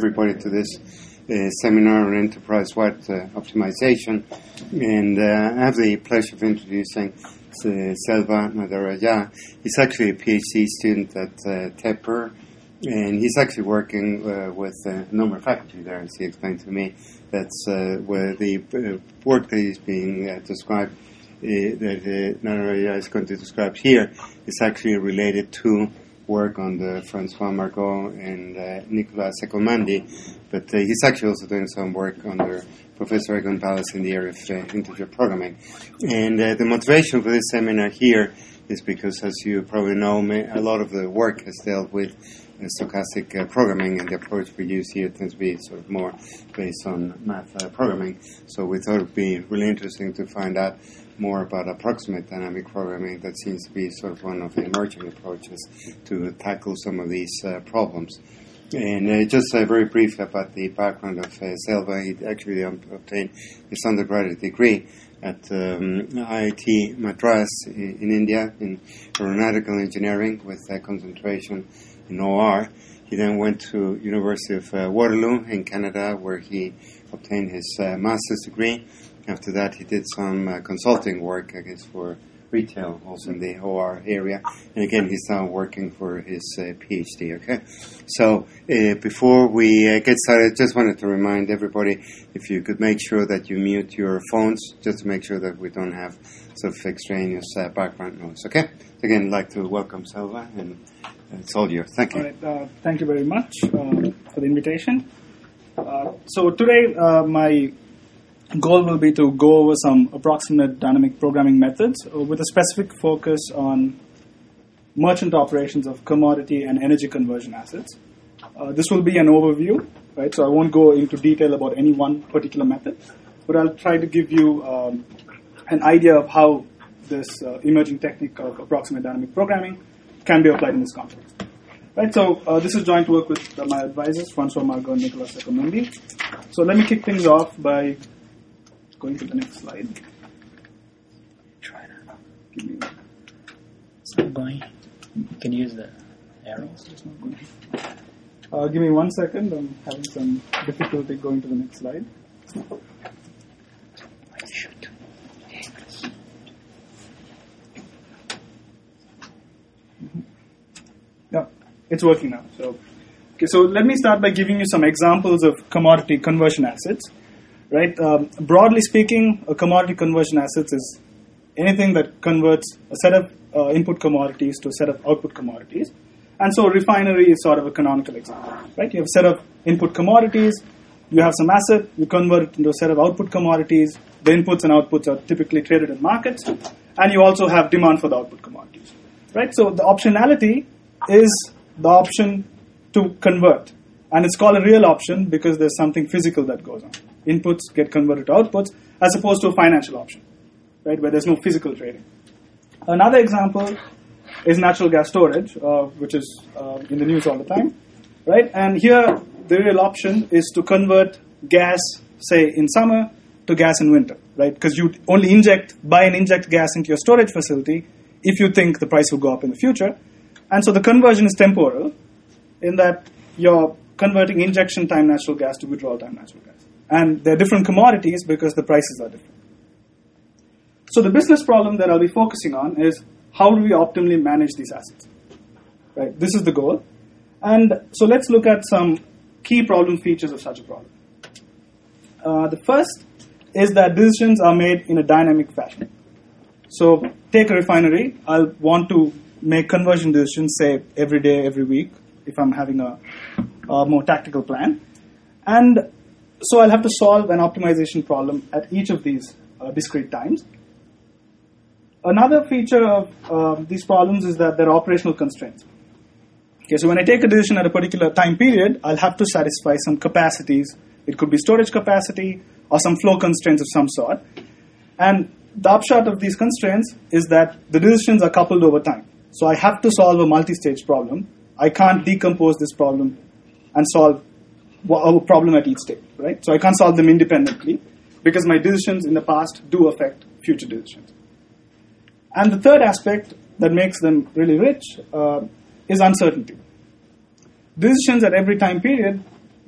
everybody to this seminar on enterprise-wide optimization. And I have the pleasure of introducing Selva Nadarajah. He's actually a PhD student at TEPR, and he's actually working with a number of faculty there, as he explained to me. That's where the work that is being described, that Nadarajah is going to describe here, is actually related to work on the Francois Margot and Nicolas Secomandi, but he's actually also doing some work under Professor Egon Ballas in the area of integer programming. And the motivation for this seminar here is because, as you probably know, a lot of the work has dealt with stochastic programming, and the approach we use here tends to be sort of more based on math programming. So we thought it would be really interesting to find out more about approximate dynamic programming. That seems to be sort of one of the emerging approaches to tackle some of these problems. And just very brief about the background of Selva. He actually obtained his undergraduate degree at IIT Madras in India in aeronautical engineering with a concentration in OR. He then went to University of Waterloo in Canada, where he obtained his master's degree. After that, he did some consulting work, I guess, for retail, also in the OR area. And again, he's now working for his PhD, okay? So before we get started, just wanted to remind everybody, if you could make sure that you mute your phones, just to make sure that we don't have sort of extraneous background noise, okay? Again, I'd like to welcome Selva, and it's all yours. Thank you. All right, thank you very much for the invitation. So today, my goal will be to go over some approximate dynamic programming methods with a specific focus on merchant operations of commodity and energy conversion assets. This will be an overview, right? So I won't go into detail about any one particular method, but I'll try to give you an idea of how this emerging technique of approximate dynamic programming can be applied in this context. Right, so this is joint work with my advisors, Francois Margot and Nicolas Secomandi. So let me kick things off by going to the next slide. Try that. It's not going. You can use the arrows. It's not going. Give me 1 second. I'm having some difficulty going to the next slide. Shoot. Yeah, it's working now. So let me start by giving you some examples of commodity conversion assets. Right. Broadly speaking, a commodity conversion assets is anything that converts a set of input commodities to a set of output commodities. And so a refinery is sort of a canonical example. Right. You have a set of input commodities, you have some asset, you convert it into a set of output commodities. The inputs and outputs are typically traded in markets, and you also have demand for the output commodities. Right. So the optionality is the option to convert, and it's called a real option because there's something physical that goes on. Inputs get converted to outputs, as opposed to a financial option, right, where there's no physical trading. Another example is natural gas storage, which is in the news all the time, right? And here, the real option is to convert gas, say, in summer to gas in winter, right? Because you only buy and inject gas into your storage facility if you think the price will go up in the future. And so the conversion is temporal, in that you're converting injection time natural gas to withdrawal time natural gas. And they're different commodities because the prices are different. So the business problem that I'll be focusing on is how do we optimally manage these assets? Right? This is the goal. And so let's look at some key problem features of such a problem. The first is that decisions are made in a dynamic fashion. So take a refinery. I'll want to make conversion decisions, say, every day, every week, if I'm having a more tactical plan. And so I'll have to solve an optimization problem at each of these discrete times. Another feature of these problems is that there are operational constraints. Okay, so when I take a decision at a particular time period, I'll have to satisfy some capacities. It could be storage capacity or some flow constraints of some sort. And the upshot of these constraints is that the decisions are coupled over time. So I have to solve a multi-stage problem. I can't decompose this problem and solve a problem at each stage, right? So I can't solve them independently because my decisions in the past do affect future decisions. And the third aspect that makes them really rich is uncertainty. Decisions at every time period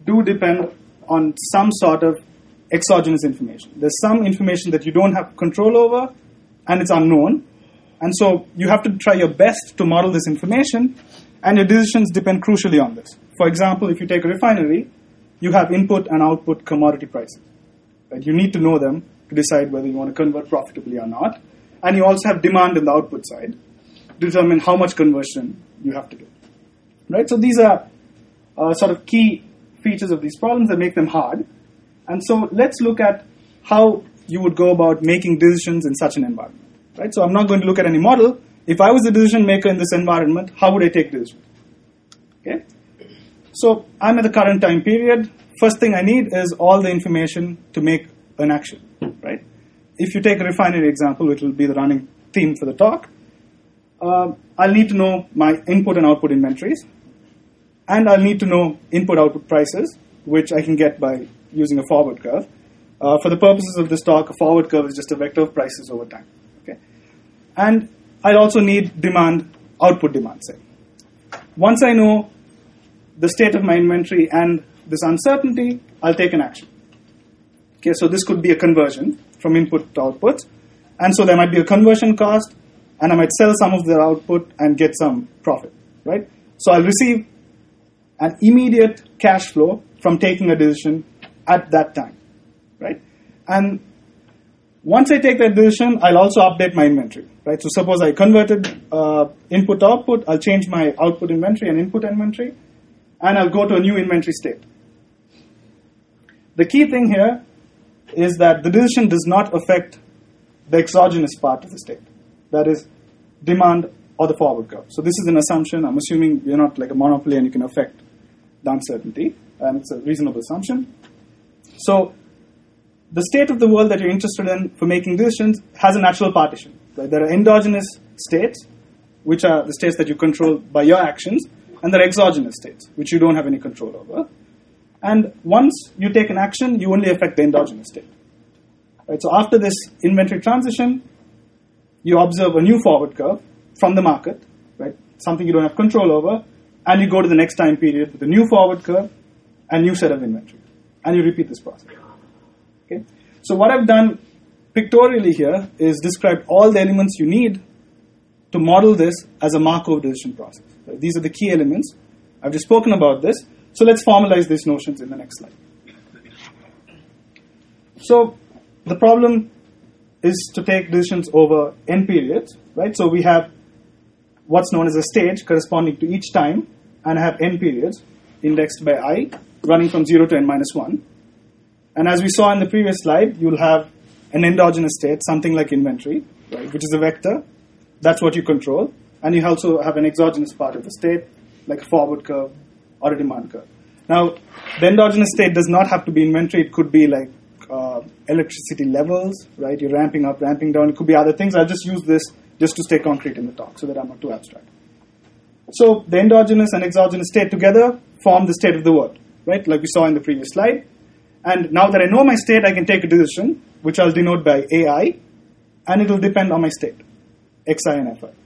do depend on some sort of exogenous information. There's some information that you don't have control over, and it's unknown. And so you have to try your best to model this information, and your decisions depend crucially on this. For example, if you take a refinery, you have input and output commodity prices. Right? You need to know them to decide whether you want to convert profitably or not. And you also have demand in the output side to determine how much conversion you have to do. Right? So these are sort of key features of these problems that make them hard. And so let's look at how you would go about making decisions in such an environment. Right? So I'm not going to look at any model. If I was the decision maker in this environment, how would I take decisions? Okay? So I'm at the current time period. First thing I need is all the information to make an action. Right? If you take a refinery example, which will be the running theme for the talk, I'll need to know my input and output inventories. And I'll need to know input-output prices, which I can get by using a forward curve. For the purposes of this talk, a forward curve is just a vector of prices over time. Okay? And I'll also need demand, output demand, say. Once I know the state of my inventory and this uncertainty, I'll take an action. Okay, so this could be a conversion from input to output. And so there might be a conversion cost, and I might sell some of their output and get some profit, right? So I'll receive an immediate cash flow from taking a decision at that time, right? And once I take that decision, I'll also update my inventory, right? So suppose I converted input to output, I'll change my output inventory and input inventory, and I'll go to a new inventory state. The key thing here is that the decision does not affect the exogenous part of the state, that is demand or the forward curve. So this is an assumption. I'm assuming you're not like a monopoly and you can affect the uncertainty, and it's a reasonable assumption. So the state of the world that you're interested in for making decisions has a natural partition. Right? There are endogenous states, which are the states that you control by your actions, and there are exogenous states, which you don't have any control over. And once you take an action, you only affect the endogenous state. Right? So after this inventory transition, you observe a new forward curve from the market, right? Something you don't have control over, and you go to the next time period with a new forward curve and new set of inventory. And you repeat this process. Okay? So what I've done pictorially here is describe all the elements you need to model this as a Markov decision process. Right? These are the key elements. I've just spoken about this. So let's formalize these notions in the next slide. So the problem is to take decisions over n periods, right? So we have what's known as a stage corresponding to each time, and I have n periods indexed by I, running from 0 to n minus 1. And as we saw in the previous slide, you'll have an endogenous state, something like inventory, right, which is a vector. That's what you control. And you also have an exogenous part of the state, like a forward curve or a demand curve. Now, the endogenous state does not have to be inventory. It could be like electricity levels, right? You're ramping up, ramping down. It could be other things. I'll just use this just to stay concrete in the talk so that I'm not too abstract. So the endogenous and exogenous state together form the state of the world, right? Like we saw in the previous slide. And now that I know my state, I can take a decision, which I'll denote by AI, and it will depend on my state, Xi and Fi.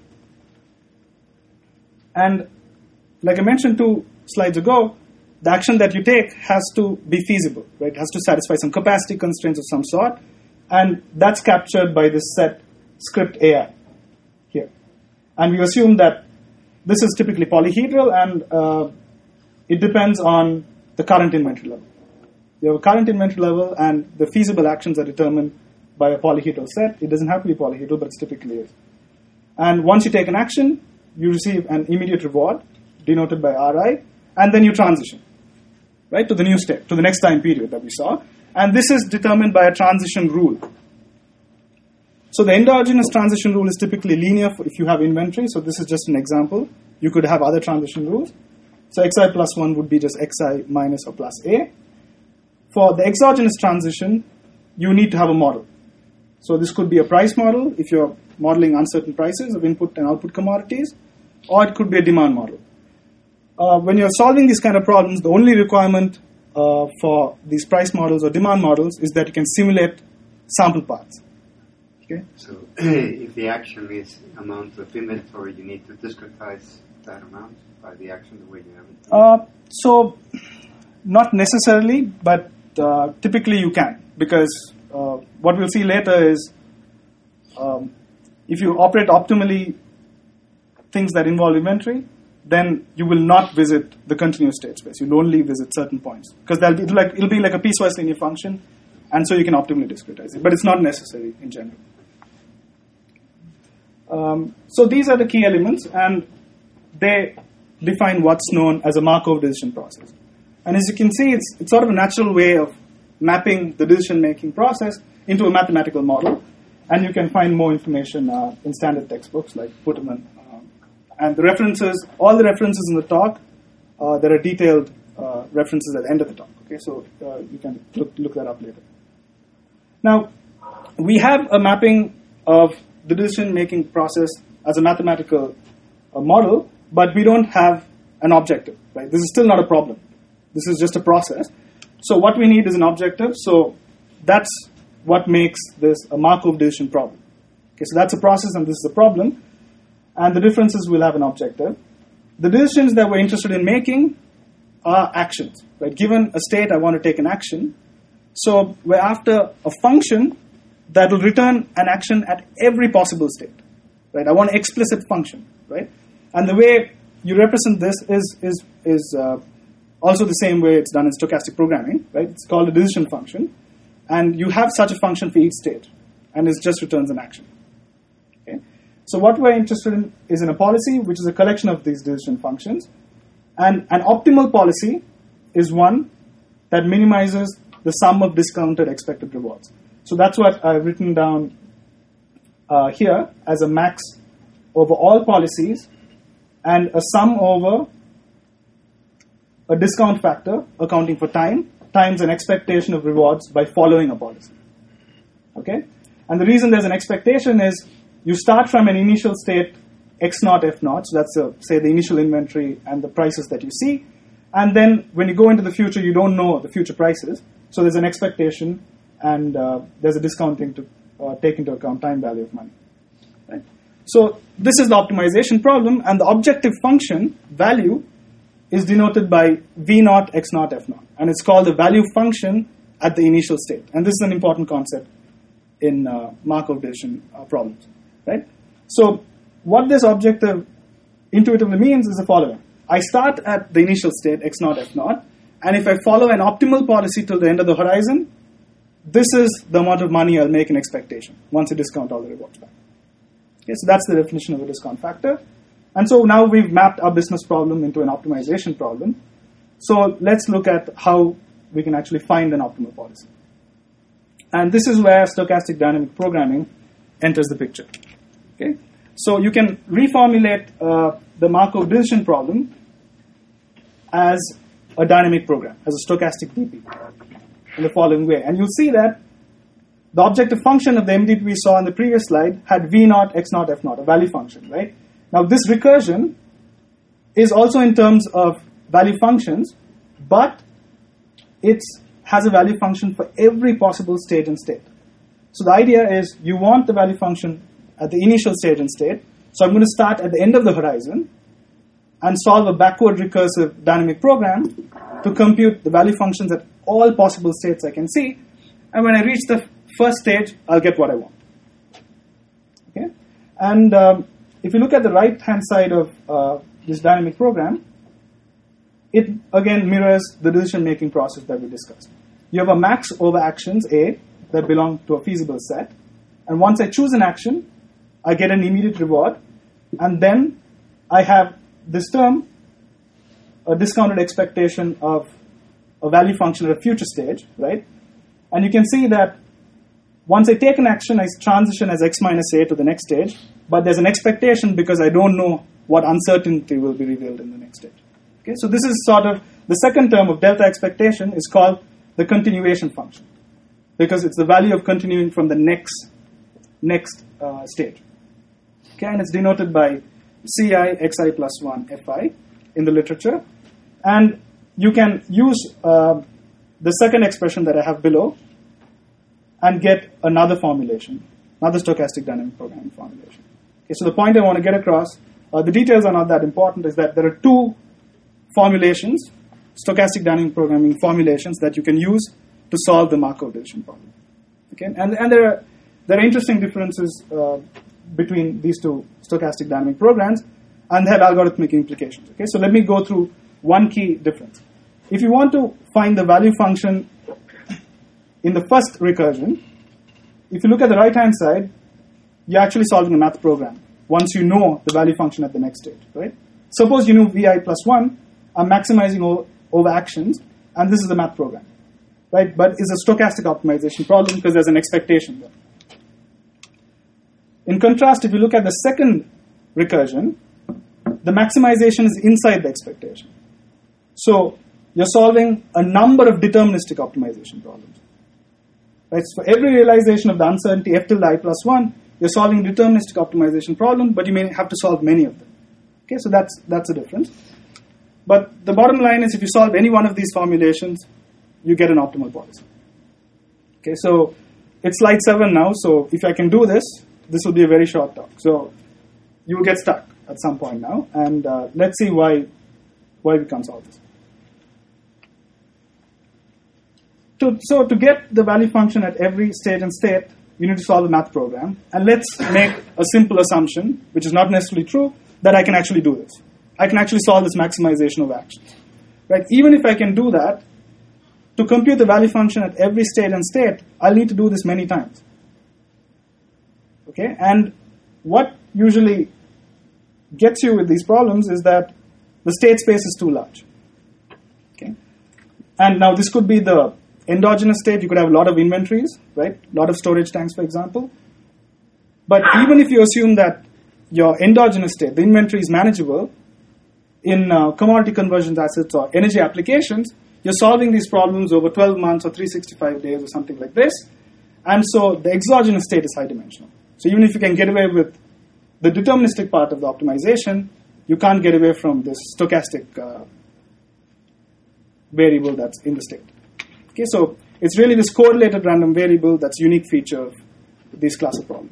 And like I mentioned 2 slides ago, the action that you take has to be feasible, right? It has to satisfy some capacity constraints of some sort, and that's captured by this set script AI here. And we assume that this is typically polyhedral, and it depends on the current inventory level. You have a current inventory level, and the feasible actions are determined by a polyhedral set. It doesn't have to be polyhedral, but it typically is. And once you take an action, you receive an immediate reward, denoted by Ri, and then you transition, right, to the new state, to the next time period that we saw. And this is determined by a transition rule. So the endogenous transition rule is typically linear if you have inventory. So this is just an example. You could have other transition rules. So Xi plus 1 would be just Xi minus or plus A. For the exogenous transition, you need to have a model. So this could be a price model if you're modeling uncertain prices of input and output commodities, or it could be a demand model. When you're solving these kind of problems, the only requirement for these price models or demand models is that you can simulate sample parts. Okay? So if the action is amount of inventory, you need to discretize that amount by the action the way you have it. So Not necessarily, but typically you can, because what we'll see later is if you operate optimally things that involve inventory, then you will not visit the continuous state space. You'll only visit certain points, because it'll be like a piecewise linear function, and so you can optimally discretize it. But it's not necessary in general. So these are the key elements, and they define what's known as a Markov decision process. And as you can see, it's sort of a natural way of mapping the decision-making process into a mathematical model. And you can find more information in standard textbooks like Puterman. And the references, all the references in the talk, there are detailed references at the end of the talk. Okay, so you can look that up later. Now, we have a mapping of the decision-making process as a mathematical model, but we don't have an objective. Right? This is still not a problem. This is just a process. So what we need is an objective. So that's what makes this a Markov decision problem. Okay, so that's a process and this is a problem. And the difference is we'll have an objective. The decisions that we're interested in making are actions. Right? Given a state, I want to take an action. So we're after a function that will return an action at every possible state. Right? I want an explicit function. Right? And the way you represent this is also the same way it's done in stochastic programming. Right? It's called a decision function. And you have such a function for each state. And it just returns an action. Okay? So what we're interested in is in a policy, which is a collection of these decision functions. And an optimal policy is one that minimizes the sum of discounted expected rewards. So that's what I've written down here as a max over all policies and a sum over a discount factor accounting for time times an expectation of rewards by following a policy. Okay? And the reason there's an expectation is you start from an initial state x0, f0, so that's, say, the initial inventory and the prices that you see. And then when you go into the future, you don't know the future prices. So there's an expectation and there's a discounting to take into account time value of money. Right? So this is the optimization problem, and the objective function value is denoted by v0, x0, f0. And it's called the value function at the initial state. And this is an important concept in Markov decision problems. Right? So what this objective intuitively means is the following. I start at the initial state, x0, f0, and if I follow an optimal policy till the end of the horizon, this is the amount of money I'll make in expectation once I discount all the rewards back. Okay, so that's the definition of a discount factor. And so now we've mapped our business problem into an optimization problem. So let's look at how we can actually find an optimal policy. And this is where stochastic dynamic programming enters the picture. Okay? So you can reformulate the Markov decision problem as a dynamic program, as a stochastic DP in the following way. And you'll see that the objective function of the MDP we saw in the previous slide had v0, x0, f0, a value function, right? Now this recursion is also in terms of value functions, but it has a value function for every possible stage and state. So the idea is you want the value function at the initial stage and state. So I'm going to start at the end of the horizon and solve a backward recursive dynamic program to compute the value functions at all possible states I can see. And when I reach the first stage, I'll get what I want. Okay? And if you look at the right-hand side of this dynamic program, it again mirrors the decision-making process that we discussed. You have a max over actions, A, that belong to a feasible set. And once I choose an action, I get an immediate reward. And then I have this term, a discounted expectation of a value function at a future stage, right? And you can see that once I take an action, I transition as x minus a to the next stage, but there's an expectation because I don't know what uncertainty will be revealed in the next stage. Okay, so this is sort of the second term of delta expectation is called the continuation function because it's the value of continuing from the next stage. Okay, and it's denoted by ci xi plus 1 fi in the literature. And you can use the second expression that I have below and get another formulation, another stochastic dynamic programming formulation. Okay, so the point I want to get across, the details are not that important, is that there are two formulations. stochastic dynamic programming formulations that you can use to solve the Markov division problem. Okay, and there are interesting differences between these two stochastic dynamic programs, and they have algorithmic implications. Okay, so let me go through one key difference. If you want to find the value function in the first recursion, if you look at the right-hand side, you're actually solving a math program once you know the value function at the next stage, right? Suppose you know vi plus 1, I'm maximizing over actions, and this is the math program, right? But it's a stochastic optimization problem because there's an expectation there. In contrast, if you look at the second recursion, the maximization is inside the expectation. So you're solving a number of deterministic optimization problems. Right? So for every realization of the uncertainty f tilde I plus 1, you're solving a deterministic optimization problem, but you may have to solve many of them. Okay, so that's a difference. But the bottom line is if you solve any one of these formulations, you get an optimal policy. Okay, so it's slide 7 now, so if I can do this, this will be a very short talk. So you will get stuck at some point now, and let's see why we can solve this. So to get the value function at every stage and state, you need to solve a math program. And let's make a simple assumption, which is not necessarily true, that I can actually do this. I can actually solve this maximization of actions. Right? Even if I can do that, to compute the value function at every stage and state, I'll need to do this many times. Okay? And what usually gets you with these problems is that the state space is too large. Okay? And now this could be the endogenous state. You could have a lot of inventories, right? A lot of storage tanks, for example. But even if you assume that your endogenous state, the inventory is manageable, in commodity conversions assets or energy applications, you're solving these problems over 12 months or 365 days or something like this. And so the exogenous state is high dimensional. So even if you can get away with the deterministic part of the optimization, you can't get away from this stochastic variable that's in the state. Okay, so it's really this correlated random variable that's a unique feature of these class of problems.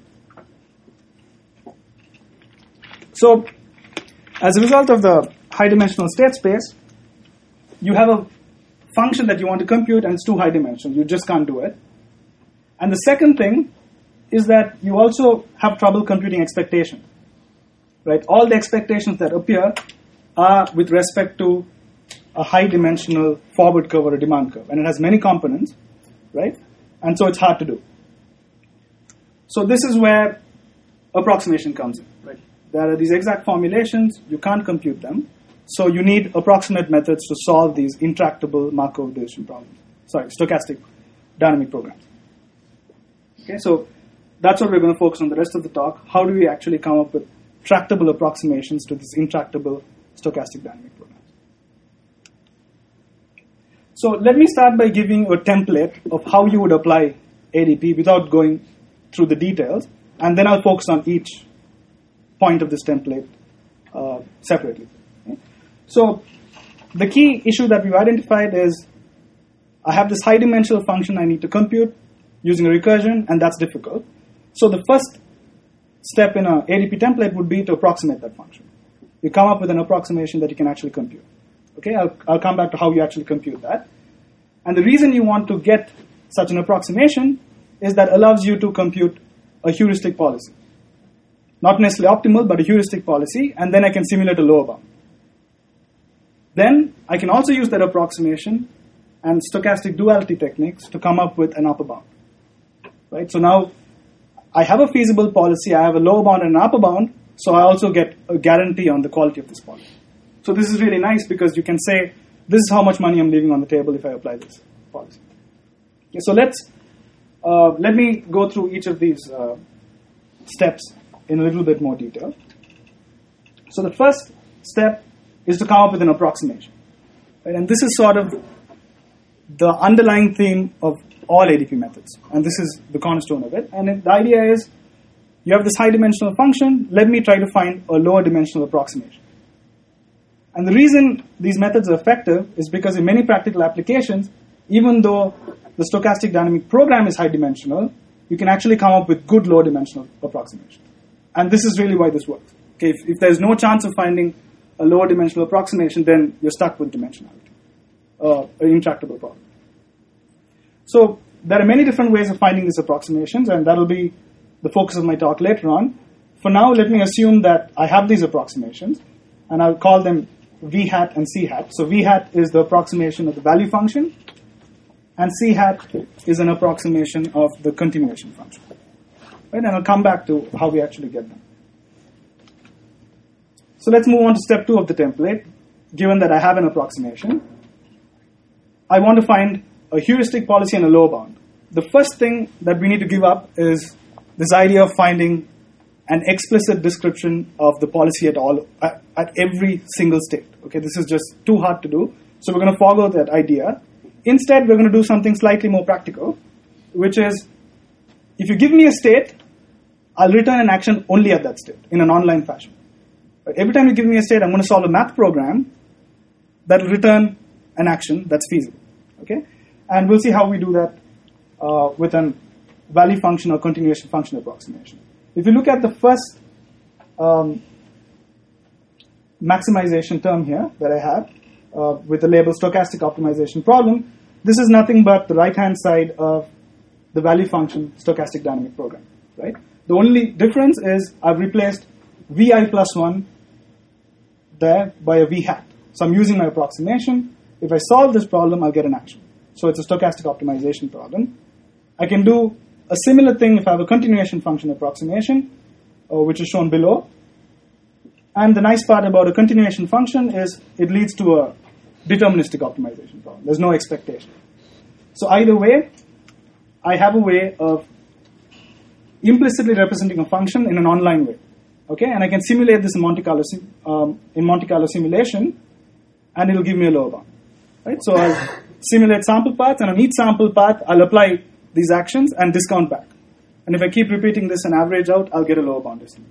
So as a result of the high dimensional state space, you have a function that you want to compute and it's too high dimensional. You just can't do it. And the second thing is that you also have trouble computing expectations. Right? All the expectations that appear are with respect to a high dimensional forward curve or a demand curve. And it has many components, right? And so it's hard to do. So this is where approximation comes in, right? There are these exact formulations, you can't compute them. So you need approximate methods to solve these intractable Markov division problems. Sorry, stochastic dynamic programs. Okay, so that's what we're going to focus on the rest of the talk. How do we actually come up with tractable approximations to this intractable stochastic dynamic programs? So let me start by giving you a template of how you would apply ADP without going through the details, and then I'll focus on each point of this template separately. Okay? So the key issue that we've identified is I have this high dimensional function I need to compute using a recursion, and that's difficult. So the first step in an ADP template would be to approximate that function. You come up with an approximation that you can actually compute. Okay, I'll come back to how you actually compute that. And the reason you want to get such an approximation is that allows you to compute a heuristic policy. Not necessarily optimal, but a heuristic policy, and then I can simulate a lower bound. Then I can also use that approximation and stochastic duality techniques to come up with an upper bound. Right? So now I have a feasible policy, I have a lower bound and an upper bound, so I also get a guarantee on the quality of this policy. So this is really nice because you can say, this is how much money I'm leaving on the table if I apply this policy. Okay, so let me go through each of these steps in a little bit more detail. So the first step is to come up with an approximation. Right? And this is sort of the underlying theme of all ADP methods. And this is the cornerstone of it. And the idea is, you have this high dimensional function, let me try to find a lower dimensional approximation. And the reason these methods are effective is because in many practical applications, even though the stochastic dynamic program is high dimensional, you can actually come up with good low dimensional approximation. And this is really why this works. Okay, if there's no chance of finding a lower dimensional approximation, then you're stuck with dimensionality. an intractable problem. So there are many different ways of finding these approximations, and that will be the focus of my talk later on. For now, let me assume that I have these approximations, and I'll call them v hat and c hat. So v hat is the approximation of the value function, and c hat is an approximation of the continuation function. Right? And I'll come back to how we actually get them. So let's move on to step 2 of the template. Given that I have an approximation, I want to find a heuristic policy and a lower bound. The first thing that we need to give up is this idea of finding an explicit description of the policy at every single state. Okay, this is just too hard to do, so we're going to forego that idea. Instead, we're going to do something slightly more practical, which is, if you give me a state, I'll return an action only at that state in an online fashion. Every time you give me a state, I'm going to solve a math program that will return an action that's feasible. Okay, and we'll see how we do that with a value function or continuation function approximation. If you look at the first maximization term here that I have with the label stochastic optimization problem, this is nothing but the right-hand side of the value function stochastic dynamic program. Right? The only difference is I've replaced vi plus 1 there by a v hat. So I'm using my approximation. If I solve this problem, I'll get an action. So it's a stochastic optimization problem. I can do a similar thing if I have a continuation function approximation, which is shown below. And the nice part about a continuation function is it leads to a deterministic optimization problem. There's no expectation. So either way, I have a way of implicitly representing a function in an online way. Okay, and I can simulate this in Monte Carlo simulation, and it'll give me a lower bound. Right? So I'll simulate sample paths, and on each sample path, I'll apply these actions and discount back. And if I keep repeating this and average out, I'll get a lower bound estimate.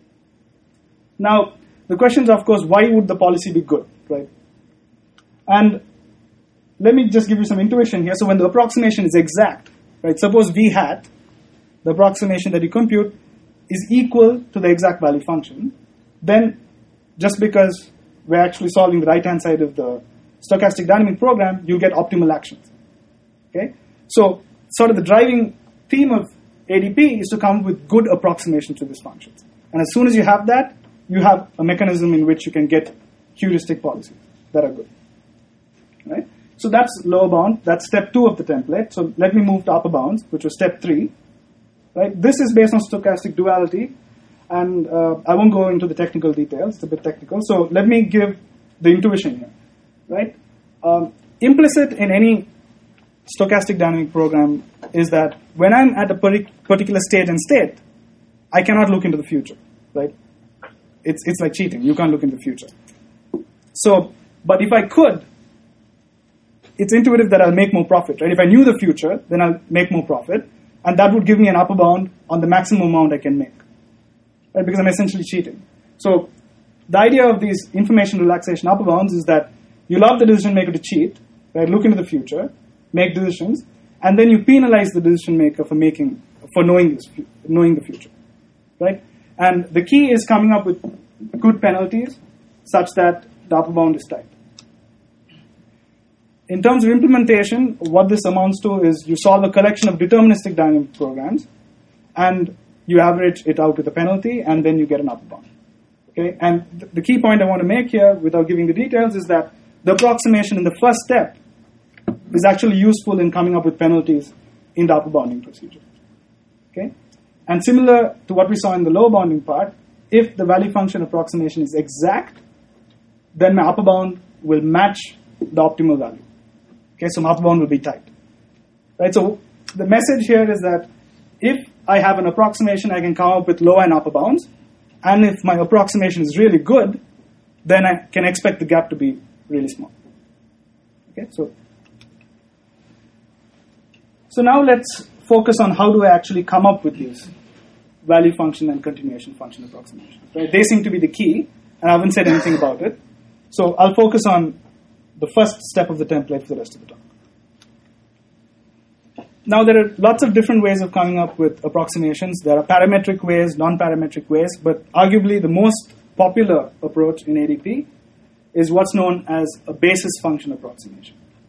Now, the question is, of course, why would the policy be good, right? And let me just give you some intuition here. So when the approximation is exact, right? Suppose v hat, the approximation that you compute, is equal to the exact value function, then just because we're actually solving the right-hand side of the stochastic dynamic program, you'll get optimal actions. Okay? So sort of the driving theme of ADP is to come up with good approximations to these functions. And as soon as you have that, you have a mechanism in which you can get heuristic policies that are good. Right? So that's lower bound. That's step 2 of the template. So let me move to upper bounds, which was step 3. Right? This is based on stochastic duality, and I won't go into the technical details. It's a bit technical. So let me give the intuition here. Right? Implicit in any stochastic dynamic program is that when I'm at a particular state and state, I cannot look into the future. Right? It's like cheating. You can't look into the future. So, but if I could, it's intuitive that I'll make more profit. Right? If I knew the future, then I'll make more profit, and that would give me an upper bound on the maximum amount I can make. Right? Because I'm essentially cheating. So the idea of these information relaxation upper bounds is that you allow the decision maker to cheat, right? Look into the future, make decisions, and then you penalize the decision maker for knowing the future, right? And the key is coming up with good penalties such that the upper bound is tight. In terms of implementation, what this amounts to is you solve a collection of deterministic dynamic programs, and you average it out with a penalty, and then you get an upper bound. Okay? And the key point I want to make here, without giving the details, is that the approximation in the first step is actually useful in coming up with penalties in the upper bounding procedure. Okay? And similar to what we saw in the lower bounding part, if the value function approximation is exact, then my upper bound will match the optimal value. Okay, so my upper bound will be tight. Right? So the message here is that if I have an approximation, I can come up with lower and upper bounds. And if my approximation is really good, then I can expect the gap to be really small. Okay, so now let's focus on how do I actually come up with these value function and continuation function approximations. Right? They seem to be the key, and I haven't said anything about it. So I'll focus on the first step of the template for the rest of the talk. Now, there are lots of different ways of coming up with approximations. There are parametric ways, non-parametric ways, but arguably the most popular approach in ADP is what's known as a basis function approximation.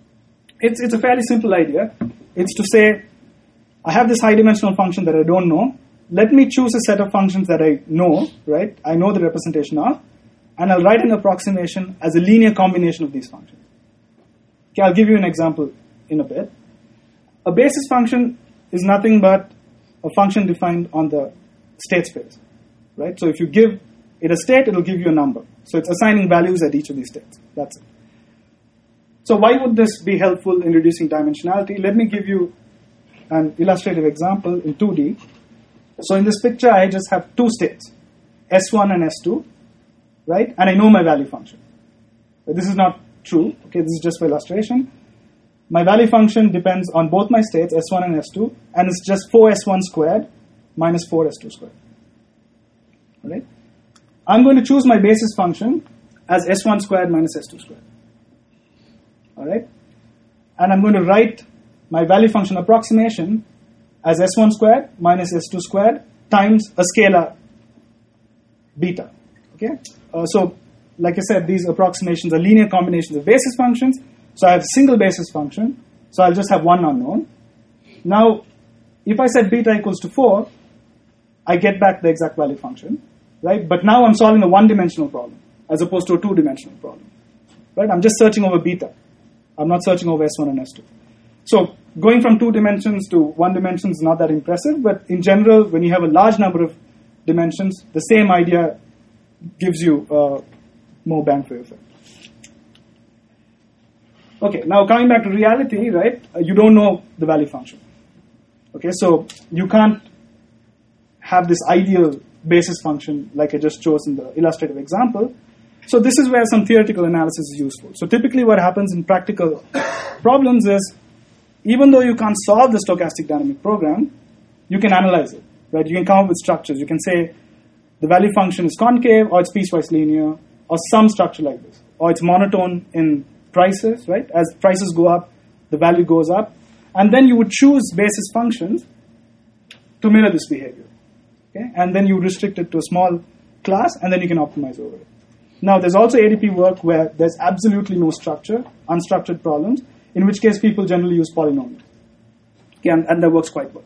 it's a fairly simple idea. It's to say, I have this high dimensional function that I don't know. Let me choose a set of functions that I know, right? I know the representation of, and I'll write an approximation as a linear combination of these functions. Okay, I'll give you an example in a bit. A basis function is nothing but a function defined on the state space, right? So if you give it a state, it'll give you a number. So it's assigning values at each of these states. That's it. So why would this be helpful in reducing dimensionality? Let me give you an illustrative example in 2D. So in this picture, I just have two states, S1 and S2, right? And I know my value function. But this is not true. Okay, this is just for illustration. My value function depends on both my states, S1 and S2, and it's just 4S1 squared minus 4S2 squared. All right? I'm going to choose my basis function as S1 squared minus S2 squared. All right? And I'm going to write my value function approximation as S1 squared minus S2 squared times a scalar beta. Okay? So, like I said, these approximations are linear combinations of basis functions. So I have a single basis function. So I'll just have one unknown. Now, if I set beta equals to 4, I get back the exact value function. Right? But now I'm solving a one-dimensional problem as opposed to a two-dimensional problem. Right? I'm just searching over beta. I'm not searching over S1 and S2. So going from 2 dimensions to 1 dimension is not that impressive, but in general, when you have a large number of dimensions, the same idea gives you more bang for your effort. Okay, now coming back to reality, right? You don't know the value function. Okay, so you can't have this ideal basis function like I just chose in the illustrative example. So this is where some theoretical analysis is useful. So typically what happens in practical problems is, even though you can't solve the stochastic dynamic program, you can analyze it, right? You can come up with structures. You can say the value function is concave, or it's piecewise linear, or some structure like this, or it's monotone in prices, right? As prices go up, the value goes up, and then you would choose basis functions to mirror this behavior, okay? And then you restrict it to a small class, and then you can optimize over it. Now, there's also ADP work where there's absolutely no structure, unstructured problems, in which case people generally use polynomials. Okay, and that works quite well.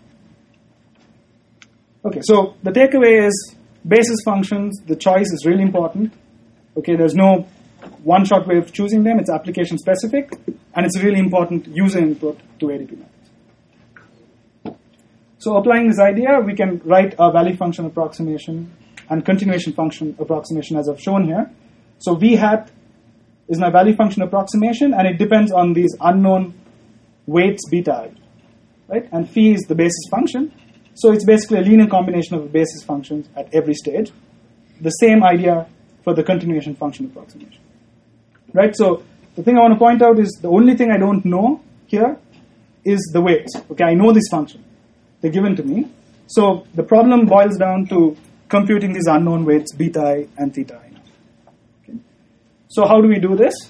Okay, so the takeaway is basis functions, the choice is really important. Okay, there's no one-shot way of choosing them. It's application specific, and it's a really important user input to ADP methods. So applying this idea, we can write a value function approximation and continuation function approximation as I've shown here. So v hat is my value function approximation, and it depends on these unknown weights beta I, right? And phi is the basis function. So it's basically a linear combination of basis functions at every stage. The same idea for the continuation function approximation, right? So the thing I want to point out is the only thing I don't know here is the weights. Okay, I know these functions. They're given to me. So the problem boils down to computing these unknown weights beta I and theta I. Okay. So how do we do this?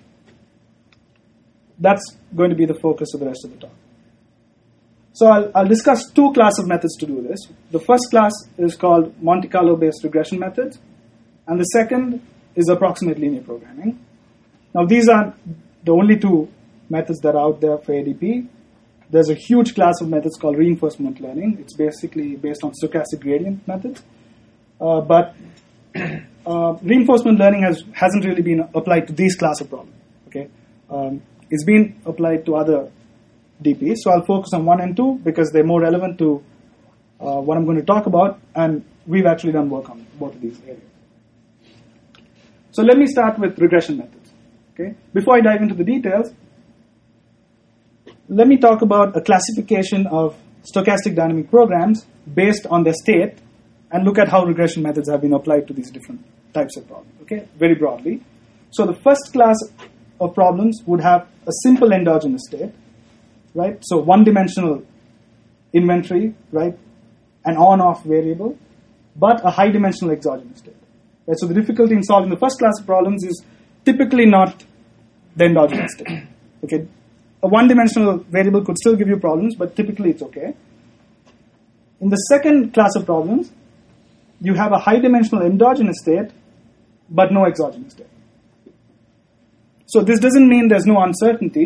That's going to be the focus of the rest of the talk. So I'll discuss two classes of methods to do this. The first class is called Monte Carlo-based regression methods, and the second is approximate linear programming. Now these are the only two methods that are out there for ADP. There's a huge class of methods called reinforcement learning. It's basically based on stochastic gradient methods. But reinforcement learning hasn't really been applied to these class of problems. Okay, it's been applied to other DPs. So I'll focus on 1 and 2 because they're more relevant to what I'm going to talk about, and we've actually done work on both of these areas. So let me start with regression methods. Okay, before I dive into the details, let me talk about a classification of stochastic dynamic programs based on their state, and look at how regression methods have been applied to these different types of problems, okay, very broadly. So the first class of problems would have a simple endogenous state, right? So one-dimensional inventory, right? An on-off variable, but a high-dimensional exogenous state. Right? So the difficulty in solving the first class of problems is typically not the endogenous state, okay? A one-dimensional variable could still give you problems, but typically it's okay. In the second class of problems, you have a high-dimensional endogenous state, but no exogenous state. So this doesn't mean there's no uncertainty,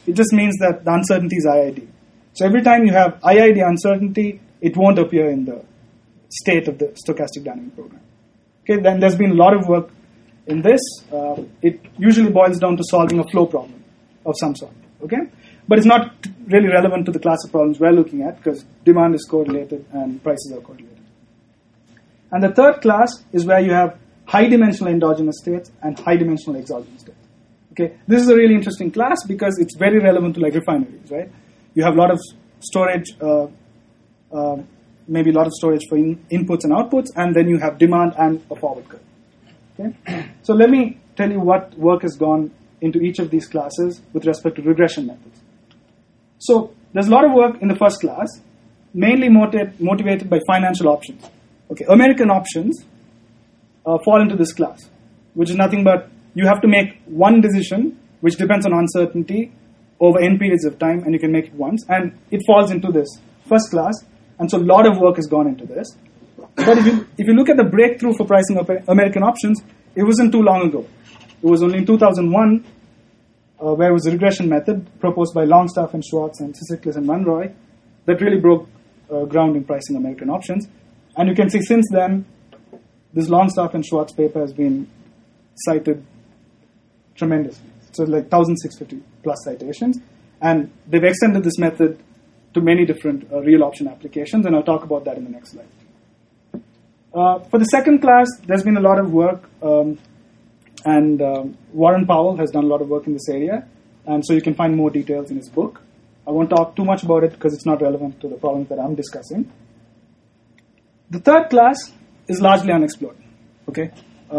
it just means that the uncertainty is IID. So every time you have IID uncertainty, it won't appear in the state of the stochastic dynamic program. Okay, then there's been a lot of work in this. It usually boils down to solving a flow problem of some sort. Okay, but it's not really relevant to the class of problems we're looking at because demand is correlated and prices are correlated. And the third class is where you have high-dimensional endogenous states and high-dimensional exogenous states. Okay, this is a really interesting class because it's very relevant to like refineries, right? You have a lot of storage, maybe a lot of storage for inputs and outputs, and then you have demand and a forward curve. Okay, so let me tell you what work has gone into each of these classes with respect to regression methods. So there's a lot of work in the first class, mainly motivated by financial options. Okay, American options fall into this class, which is nothing but you have to make one decision which depends on uncertainty over n periods of time, and you can make it once, and it falls into this first class, and so a lot of work has gone into this. But if you look at the breakthrough for pricing of American options, it wasn't too long ago. It was only in 2001, where it was a regression method proposed by Longstaff and Schwartz and Tsitsiklis and Van Roy that really broke ground in pricing American options. And you can see since then, this Longstaff and Schwartz paper has been cited tremendously. So like 1,650 plus citations. And they've extended this method to many different real option applications, and I'll talk about that in the next slide. For the second class, there's been a lot of work, and Warren Powell has done a lot of work in this area, and so you can find more details in his book. I won't talk too much about it because it's not relevant to the problems that I'm discussing. The third class is largely unexplored. Okay,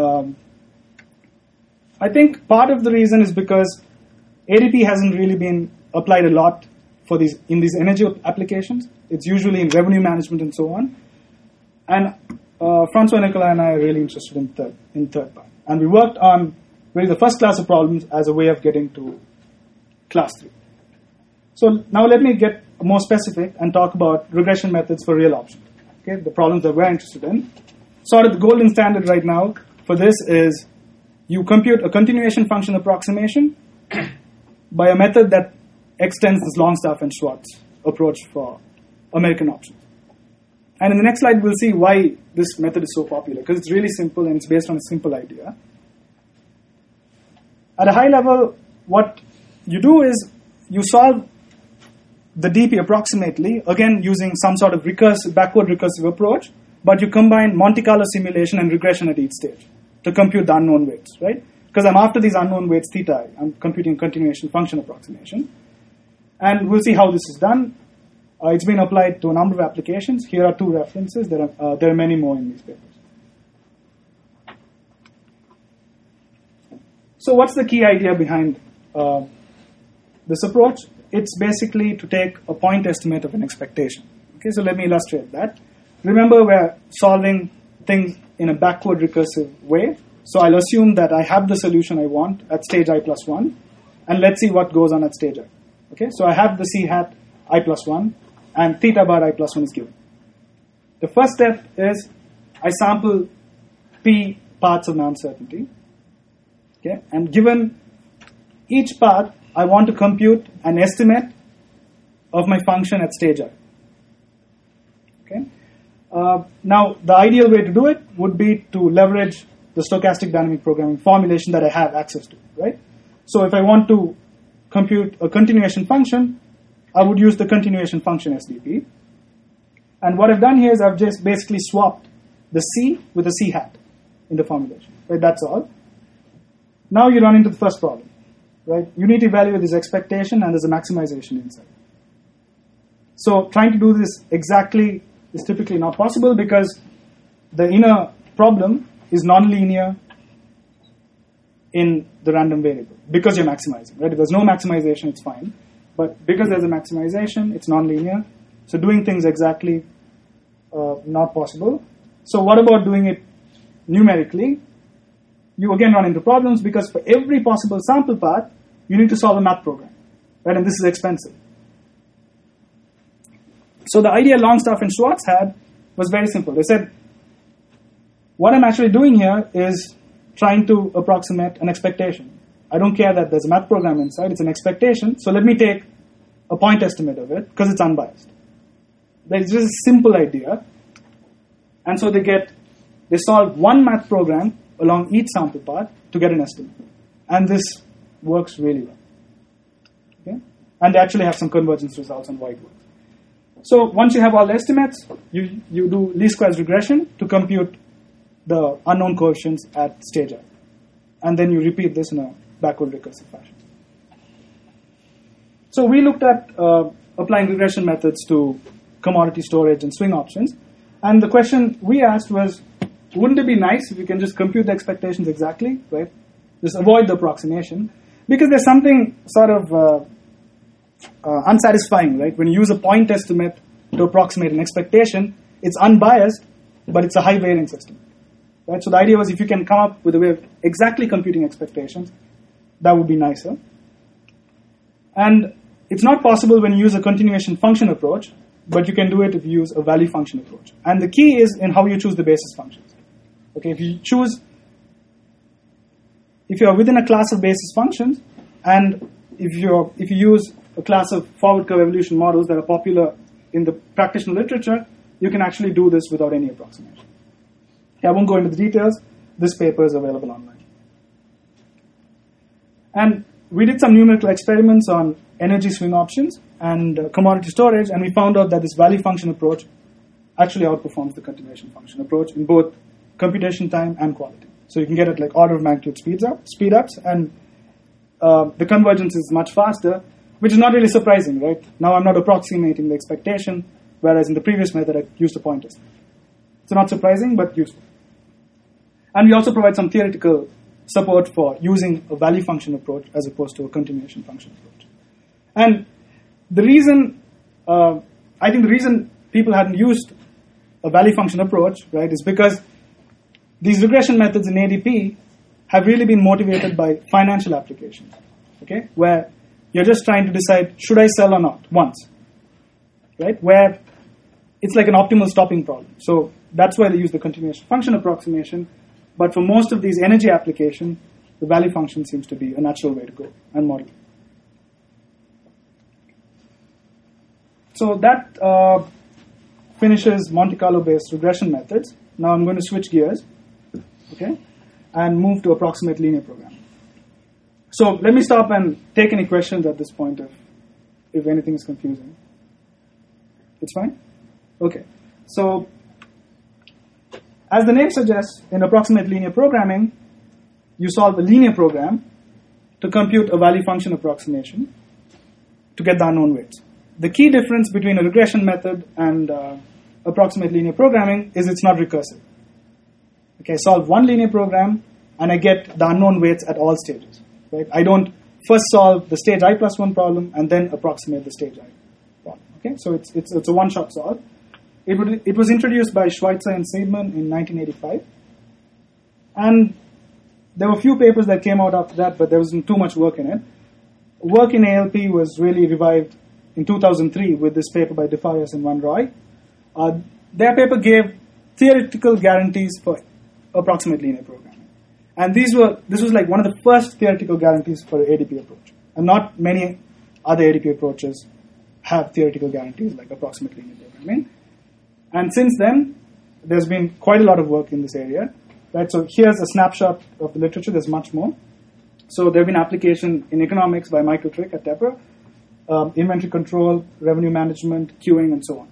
I think part of the reason is because ADP hasn't really been applied a lot for in these energy applications. It's usually in revenue management and so on. And Francois Nicolas and I are really interested in third part. And we worked on really the first class of problems as a way of getting to class 3. So now let me get more specific and talk about regression methods for real options. Okay, the problems that we're interested in. Sort of the golden standard right now for this is you compute a continuation function approximation by a method that extends this Longstaff and Schwartz approach for American options. And in the next slide, we'll see why this method is so popular, because it's really simple and it's based on a simple idea. At a high level, what you do is you solve the DP approximately, again using some sort of backward recursive approach, but you combine Monte Carlo simulation and regression at each stage to compute the unknown weights, right? Because I'm after these unknown weights theta, I'm computing continuation function approximation. And we'll see how this is done. It's been applied to a number of applications. Here are 2 references. There are many more in these papers. So what's the key idea behind this approach? It's basically to take a point estimate of an expectation. Okay, so let me illustrate that. Remember, we're solving things in a backward recursive way. So I'll assume that I have the solution I want at stage I plus 1, and let's see what goes on at stage I. Okay, so I have the C hat I plus 1, and theta bar I plus 1 is given. The first step is I sample P parts of the uncertainty. Okay, and given each path, I want to compute an estimate of my function at stage I. Okay. Now, the ideal way to do it would be to leverage the stochastic dynamic programming formulation that I have access to, right? So if I want to compute a continuation function, I would use the continuation function SDP. And what I've done here is I've just basically swapped the C with the C hat in the formulation, right? That's all. Now you run into the first problem, right? You need to evaluate this expectation, and there's a maximization inside. So trying to do this exactly is typically not possible because the inner problem is nonlinear in the random variable because you're maximizing, right? If there's no maximization, it's fine. But because there's a maximization, it's nonlinear. So doing things exactly not possible. So what about doing it numerically? You again run into problems because for every possible sample path, you need to solve a math program, right? And this is expensive. So the idea Longstaff and Schwartz had was very simple. They said, what I'm actually doing here is trying to approximate an expectation. I don't care that there's a math program inside. It's an expectation. So let me take a point estimate of it because it's unbiased. It's just a simple idea. And so they solve one math program along each sample path to get an estimate. And this works really well. Okay? And they actually have some convergence results on why it works. So once you have all the estimates, you do least squares regression to compute the unknown coefficients at stage I. And then you repeat this in a backward recursive fashion. So we looked at applying regression methods to commodity storage and swing options. And the question we asked was, wouldn't it be nice if you can just compute the expectations exactly, right? Just avoid the approximation. Because there's something sort of unsatisfying, right? When you use a point estimate to approximate an expectation, it's unbiased, but it's a high variance estimate. Right? So the idea was if you can come up with a way of exactly computing expectations, that would be nicer. And it's not possible when you use a continuation function approach, but you can do it if you use a value function approach. And the key is in how you choose the basis functions. Okay, if you are within a class of basis functions, and if you use a class of forward curve evolution models that are popular in the practitioner literature, you can actually do this without any approximation. Okay, I won't go into the details. This paper is available online. And we did some numerical experiments on energy swing options and commodity storage, and we found out that this value function approach actually outperforms the continuation function approach in both computation time and quality. So you can get it like order of magnitude speed ups, and the convergence is much faster, which is not really surprising, right? Now I'm not approximating the expectation, whereas in the previous method I used a point estimate. So not surprising, but useful. And we also provide some theoretical support for using a value function approach as opposed to a continuation function approach. And the reason, I think the reason people hadn't used a value function approach, right, is because these regression methods in ADP have really been motivated by financial applications, okay, where you're just trying to decide, should I sell or not, once, right, where it's like an optimal stopping problem. So that's why they use the continuation function approximation. But for most of these energy applications, the value function seems to be a natural way to go and model. So that finishes Monte Carlo-based regression methods. Now I'm going to switch gears, okay, and move to approximate linear programming. So let me stop and take any questions at this point if anything is confusing. It's fine? Okay. So as the name suggests, in approximate linear programming, you solve a linear program to compute a value function approximation to get the unknown weights. The key difference between a regression method and approximate linear programming is it's not recursive. Okay, I solve one linear program and I get the unknown weights at all stages. Right? I don't first solve the stage I plus 1 problem and then approximate the stage I problem. Okay, so it's a one-shot solve. It was introduced by Schweitzer and Seidman in 1985. And there were a few papers that came out after that, but there wasn't too much work in it. Work in ALP was really revived in 2003 with this paper by DeFarias and Van Roy. Their paper gave theoretical guarantees for approximate linear programming. And this was like one of the first theoretical guarantees for the ADP approach. And not many other ADP approaches have theoretical guarantees like approximate linear programming. And since then, there's been quite a lot of work in this area. Right? So here's a snapshot of the literature. There's much more. So there have been applications in economics by Michael Trick at Tepper, inventory control, revenue management, queuing, and so on.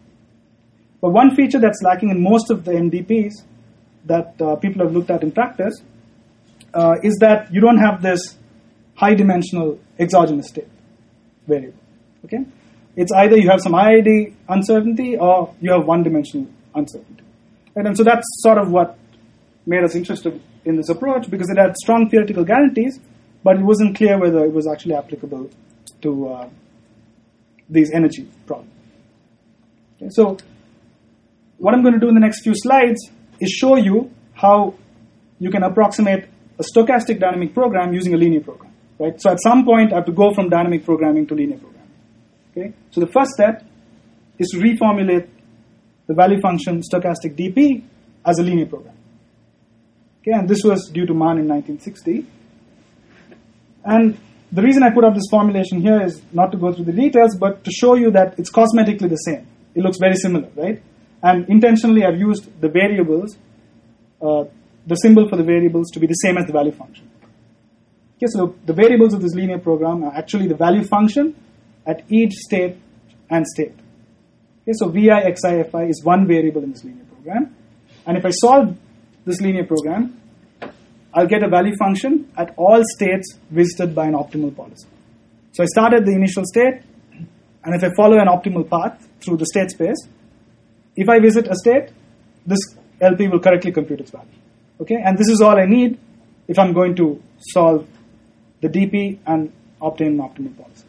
But one feature that's lacking in most of the MDPs that people have looked at in practice is that you don't have this high-dimensional exogenous state variable. Okay? It's either you have some IID uncertainty or you have one-dimensional uncertainty. Right? And so that's sort of what made us interested in this approach, because it had strong theoretical guarantees, but it wasn't clear whether it was actually applicable to these energy problems. Okay? So what I'm going to do in the next few slides is show you how you can approximate a stochastic dynamic program using a linear program. Right? So at some point, I have to go from dynamic programming to linear programming. Okay? So the first step is to reformulate the value function stochastic DP as a linear program. Okay? And this was due to Mann in 1960. And the reason I put up this formulation here is not to go through the details, but to show you that it's cosmetically the same. It looks very similar, right? And intentionally, I've used the variables, the symbol for the variables to be the same as the value function. Okay, so the variables of this linear program are actually the value function at each state and state. Okay, so vi, xi, fi is one variable in this linear program. And if I solve this linear program, I'll get a value function at all states visited by an optimal policy. So I start at the initial state, and if I follow an optimal path through the state space, if I visit a state, this LP will correctly compute its value. Okay, and this is all I need if I'm going to solve the DP and obtain an optimal policy.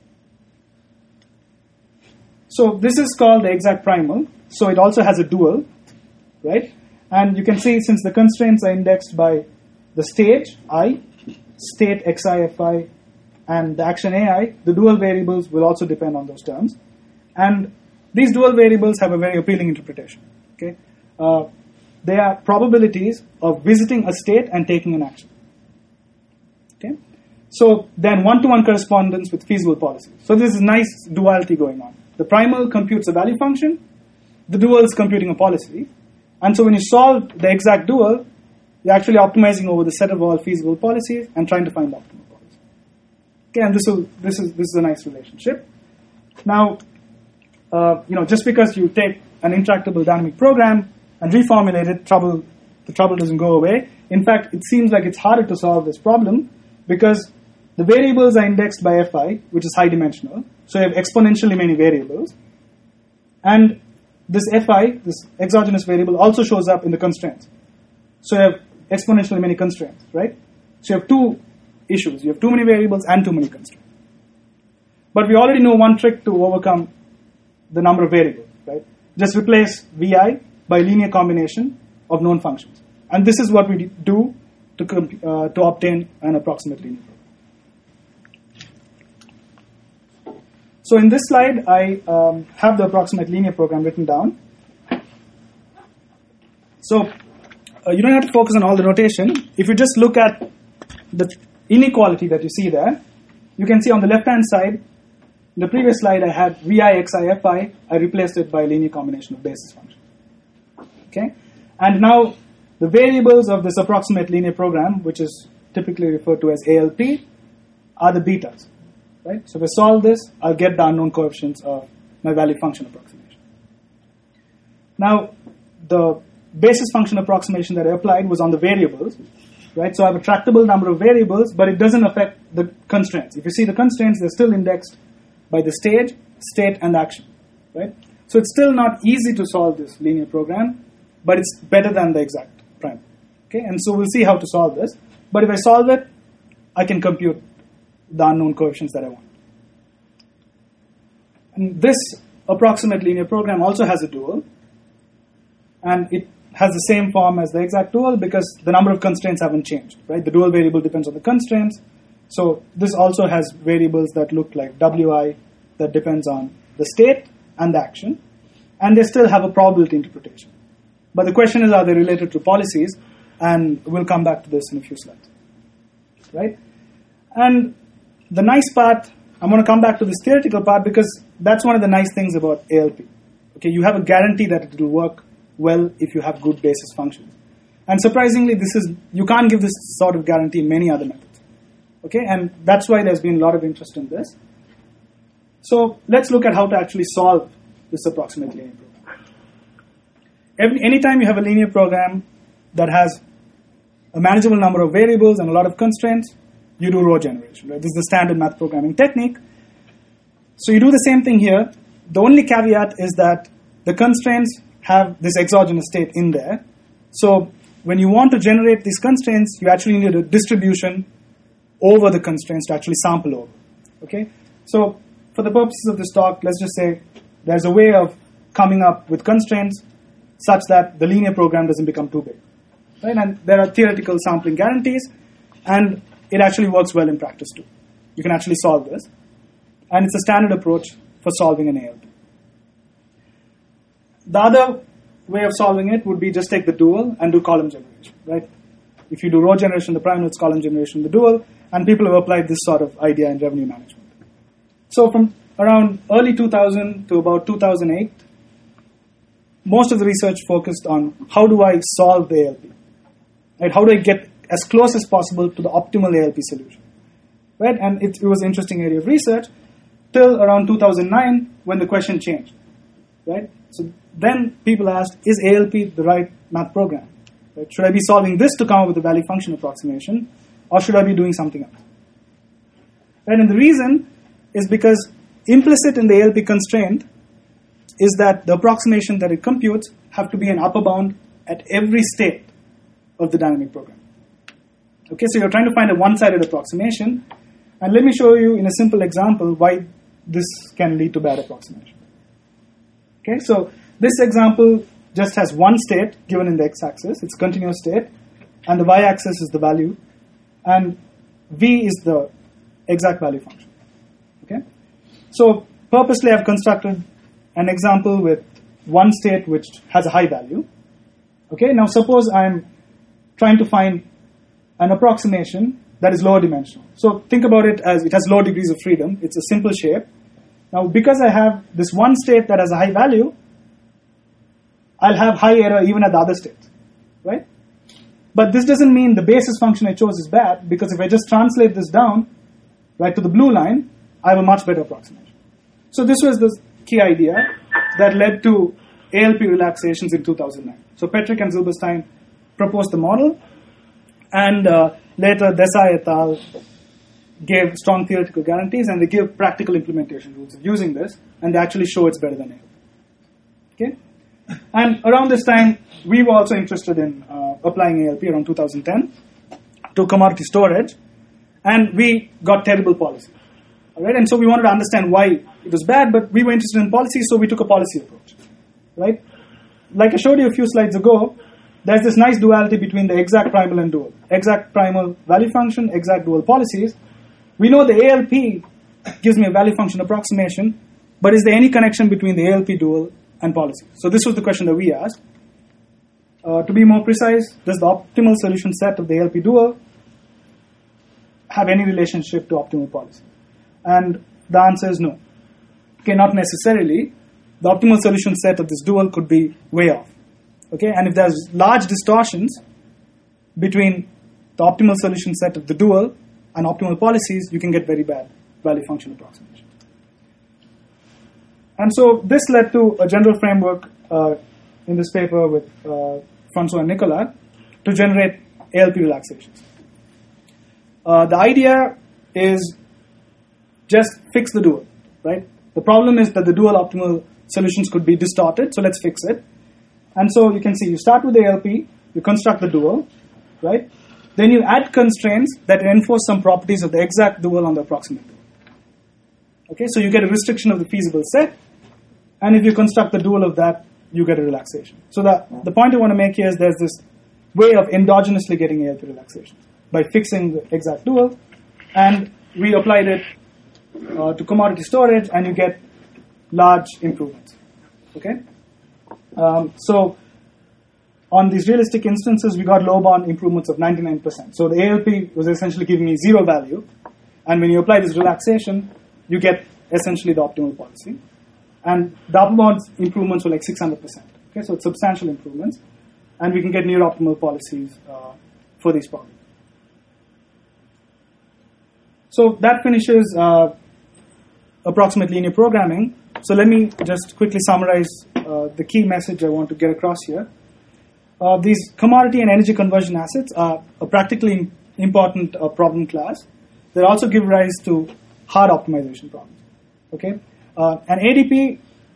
So this is called the exact primal. So it also has a dual, right? And you can see since the constraints are indexed by the stage I, state xi, fi, and the action ai, the dual variables will also depend on those terms. And these dual variables have a very appealing interpretation. Okay, they are probabilities of visiting a state and taking an action. Okay, so then one-to-one correspondence with feasible policies. So this is nice duality going on. The primal computes a value function, the dual is computing a policy, and so when you solve the exact dual, you're actually optimizing over the set of all feasible policies and trying to find the optimal policy. Okay, and this is a nice relationship. Now, just because you take an intractable dynamic program and reformulate it, the trouble doesn't go away. In fact, it seems like it's harder to solve this problem because the variables are indexed by fi, which is high dimensional. So you have exponentially many variables. And this fi, this exogenous variable, also shows up in the constraints. So you have exponentially many constraints, right? So you have two issues. You have too many variables and too many constraints. But we already know one trick to overcome the number of variables, right? Just replace vi by linear combination of known functions. And this is what we do to obtain an approximate linear program. So in this slide, I have the approximate linear program written down. So you don't have to focus on all the notation. If you just look at the inequality that you see there, you can see on the left-hand side, in the previous slide I had vi, xi, fi. I replaced it by a linear combination of basis functions. Okay, and now the variables of this approximate linear program, which is typically referred to as ALP, are the betas. Right? So if I solve this, I'll get the unknown coefficients of my value function approximation. Now, the basis function approximation that I applied was on the variables. Right? So I have a tractable number of variables, but it doesn't affect the constraints. If you see the constraints, they're still indexed by the stage, state, and action. Right? So it's still not easy to solve this linear program, but it's better than the exact prime. Okay? And so we'll see how to solve this. But if I solve it, I can compute the unknown coefficients that I want. And this approximate linear program also has a dual, and it has the same form as the exact dual because the number of constraints haven't changed. Right? The dual variable depends on the constraints. So this also has variables that look like wi that depends on the state and the action, and they still have a probability interpretation. But the question is, are they related to policies? And we'll come back to this in a few slides. Right? And the nice part, I'm going to come back to this theoretical part because that's one of the nice things about ALP. Okay, you have a guarantee that it will work well if you have good basis functions. And surprisingly, you can't give this sort of guarantee in many other methods. Okay, and that's why there's been a lot of interest in this. So let's look at how to actually solve this approximate linear program. Anytime you have a linear program that has a manageable number of variables and a lot of constraints, you do row generation. Right? This is the standard math programming technique. So you do the same thing here. The only caveat is that the constraints have this exogenous state in there. So when you want to generate these constraints, you actually need a distribution over the constraints to actually sample over. Okay? So for the purposes of this talk, let's just say there's a way of coming up with constraints such that the linear program doesn't become too big. Right? And there are theoretical sampling guarantees, and it actually works well in practice too. You can actually solve this. And it's a standard approach for solving an ALP. The other way of solving it would be just take the dual and do column generation. Right? if you do row generation, the prime, it's column generation, the dual, and people have applied this sort of idea in revenue management. So from around early 2000 to about 2008, most of the research focused on how do I solve the ALP? Right? How do I get as close as possible to the optimal ALP solution? Right? And it was an interesting area of research till around 2009 when the question changed. Right? So then people asked, is ALP the right math program? Right? Should I be solving this to come up with a value function approximation, or should I be doing something else? Right? And the reason is because implicit in the ALP constraint is that the approximation that it computes have to be an upper bound at every state of the dynamic program. Okay, so you're trying to find a one-sided approximation, and let me show you in a simple example why this can lead to bad approximation. Okay, so this example just has one state given in the x-axis, it's continuous state, and the y-axis is the value, and v is the exact value function. Okay, so purposely I've constructed an example with one state which has a high value. Okay, now suppose I'm trying to find an approximation that is lower dimensional. So think about it as it has low degrees of freedom. It's a simple shape. Now because I have this one state that has a high value, I'll have high error even at the other states, right? But this doesn't mean the basis function I chose is bad, because if I just translate this down, right, to the blue line, I have a much better approximation. So this was the key idea that led to ALP relaxations in 2009. So Petrick and Zilberstein proposed the model, and later Desai et al. Gave strong theoretical guarantees, and they give practical implementation rules of using this, and they actually show it's better than ALP. Okay? And around this time, we were also interested in applying ALP around 2010 to commodity storage, and we got terrible policy. All right? And so we wanted to understand why it was bad, but we were interested in policy, so we took a policy approach. Right? Like I showed you a few slides ago, there's this nice duality between the exact primal and dual. Exact primal value function, exact dual policies. We know the ALP gives me a value function approximation, but is there any connection between the ALP dual and policy? So this was the question that we asked. To be more precise, does the optimal solution set of the ALP dual have any relationship to optimal policy? And the answer is no. Okay, not necessarily. The optimal solution set of this dual could be way off. Okay, and if there's large distortions between the optimal solution set of the dual and optimal policies, you can get very bad value function approximation. And so this led to a general framework in this paper with Francois and Nicolas to generate ALP relaxations. The idea is just fix the dual, right? The problem is that the dual optimal solutions could be distorted, so let's fix it. And so you can see you start with the ALP, you construct the dual, right? Then you add constraints that enforce some properties of the exact dual on the approximate dual. Okay, so you get a restriction of the feasible set, and if you construct the dual of that, you get a relaxation. So the point I want to make here is there's this way of endogenously getting ALP relaxation by fixing the exact dual, and we applied it to commodity storage, and you get large improvements. Okay, so on these realistic instances, we got low bound improvements of 99%. So the ALP was essentially giving me zero value, and when you apply this relaxation, you get essentially the optimal policy. And the upper bound improvements were like 600%. Okay, so it's substantial improvements, and we can get near optimal policies for these problems. So that finishes approximate linear programming. So let me just quickly summarize the key message I want to get across here. These commodity and energy conversion assets are a practically important problem class. They also give rise to hard optimization problems. Okay, and ADP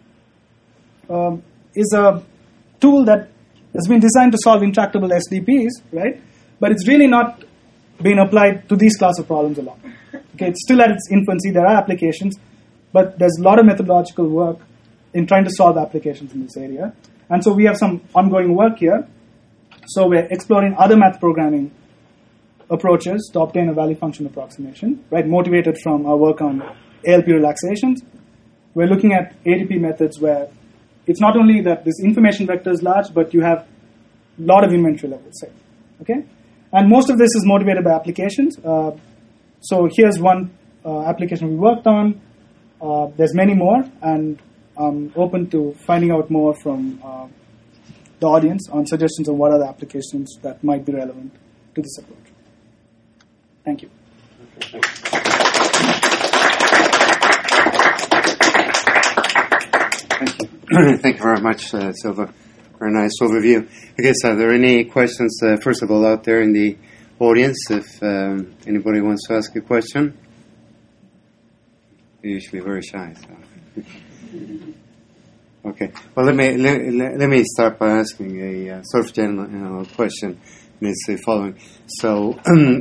is a tool that has been designed to solve intractable SDPs, right? But it's really not been applied to these class of problems a lot. Okay, it's still at its infancy. There are applications, but there's a lot of methodological work in trying to solve applications in this area. And so we have some ongoing work here. So we're exploring other math programming approaches to obtain a value function approximation, right? Motivated from our work on ALP relaxations. We're looking at ADP methods where it's not only that this information vector is large, but you have a lot of inventory levels, say. Okay? And most of this is motivated by applications. So here's one application we worked on. There's many more, and I'm open to finding out more from the audience on suggestions of what are the applications that might be relevant to this approach. Thank you. Thank you very much, Silva. Very nice overview. I guess, are there any questions, first of all, out there in the audience, if anybody wants to ask a question? They're usually very shy. So. Okay. Well, let me start by asking a sort of general question. And it's the following. So,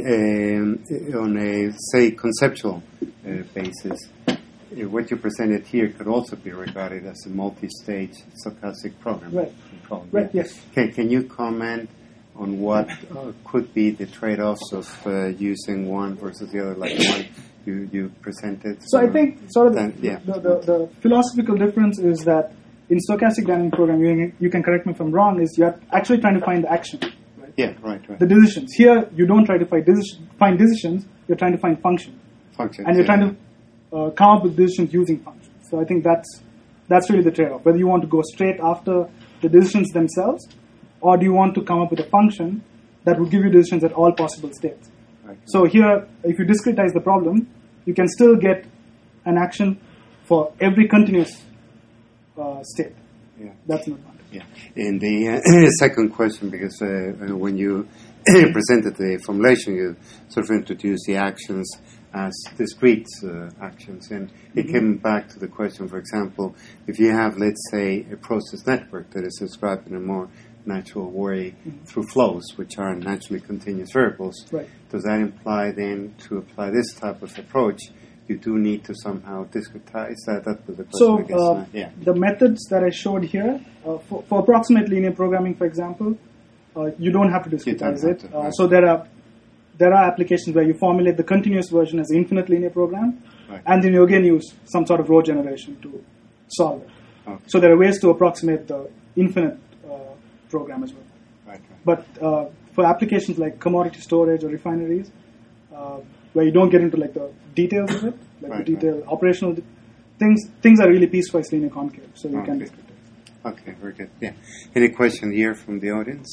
on a, say, conceptual basis, what you presented here could also be regarded as a multi-stage stochastic program. Right. Right, yes. Can you comment on what could be the trade-offs of using one versus the other, like one you presented? So I think sort of the philosophical difference is that in stochastic dynamic programming, you can correct me if I'm wrong, is you're actually trying to find the action. Right? Yeah, right. The decisions. Here, you don't try to find decisions, you're trying to find functions. And you're trying to come up with decisions using functions. So I think that's really the trade-off. Whether you want to go straight after the decisions themselves, or do you want to come up with a function that will give you decisions at all possible states. Right. So here, if you discretize the problem, you can still get an action for every continuous state. Yeah. That's an advantage. Yeah. And the second question, because when you presented the formulation, you sort of introduced the actions as discrete actions. And it came back to the question, for example, if you have, let's say, a process network that is described in a more natural way through flows, which are naturally continuous variables, right. Does that imply then to apply this type of approach, you do need to somehow discretize that? That was the question, so the methods that I showed here, for approximate linear programming, for example, you don't have to discretize it. Right. So there are applications where you formulate the continuous version as an infinite linear program, right. And then you again use some sort of row generation to solve it. Okay. So there are ways to approximate the infinite program as well. Right. But for applications like commodity storage or refineries, where you don't get into like the details of it, like the detailed operational things are really piecewise linear concave, so you can discretize. Okay, very good. Yeah. Any question here from the audience?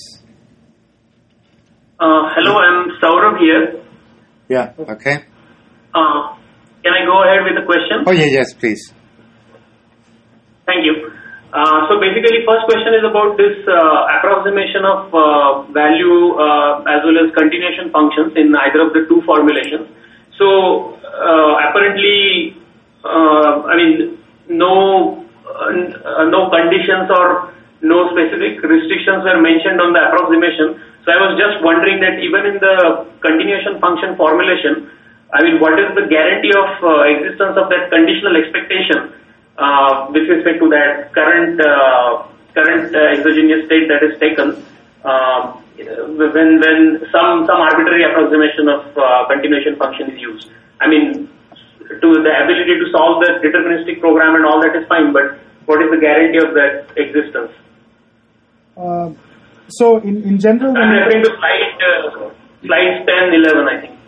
Hello, I'm Saurabh here. Yeah, okay. Can I go ahead with the question? Oh, yes, please. Thank you. So basically, first question is about this approximation of value as well as continuation functions in either of the two formulations. So apparently, no conditions or no specific restrictions were mentioned on the approximation. So I was just wondering that even in the continuation function formulation, what is the guarantee of existence of that conditional expectation with respect to that current exogenous state that is taken when some arbitrary approximation of continuation function is used? To the ability to solve the deterministic program and all that is fine, but what is the guarantee of that existence? So in general, I'm referring to slides 10, 11, I think.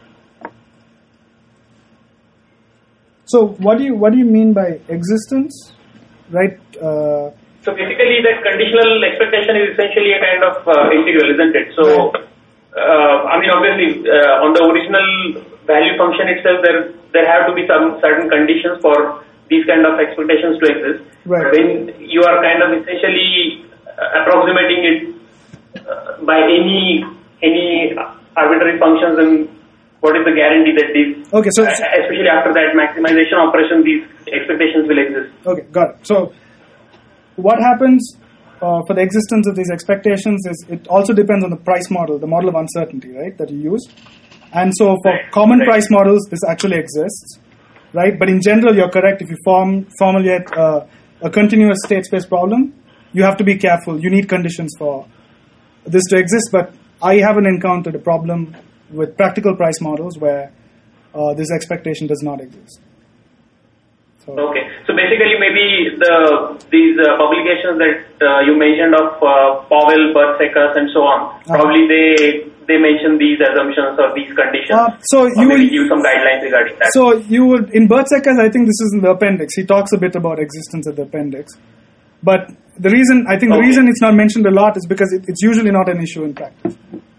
So what do you mean by existence, right? So basically, that conditional expectation is essentially a kind of integral, isn't it? So, obviously, on the original value function itself, there have to be some certain conditions for these kind of expectations to exist. Right. When you are kind of essentially approximating it by any arbitrary functions, and what is the guarantee that these, especially after that maximization operation, these expectations will exist? Okay, got it. So what happens for the existence of these expectations is it also depends on the price model, the model of uncertainty, right, that you use. And so for common price models, this actually exists, right? But in general, you're correct. If you formulate a continuous state space problem, you have to be careful. You need conditions for this to exist, but I haven't encountered a problem with practical price models where this expectation does not exist. So, okay. So basically, maybe these publications that you mentioned of Powell, Bertsekas, and so on, probably they mention these assumptions or these conditions. So or maybe give some guidelines regarding that. So you would in Bertsekas, I think this is in the appendix. He talks a bit about existence at the appendix, but the reason it's not mentioned a lot is because it's usually not an issue in practice.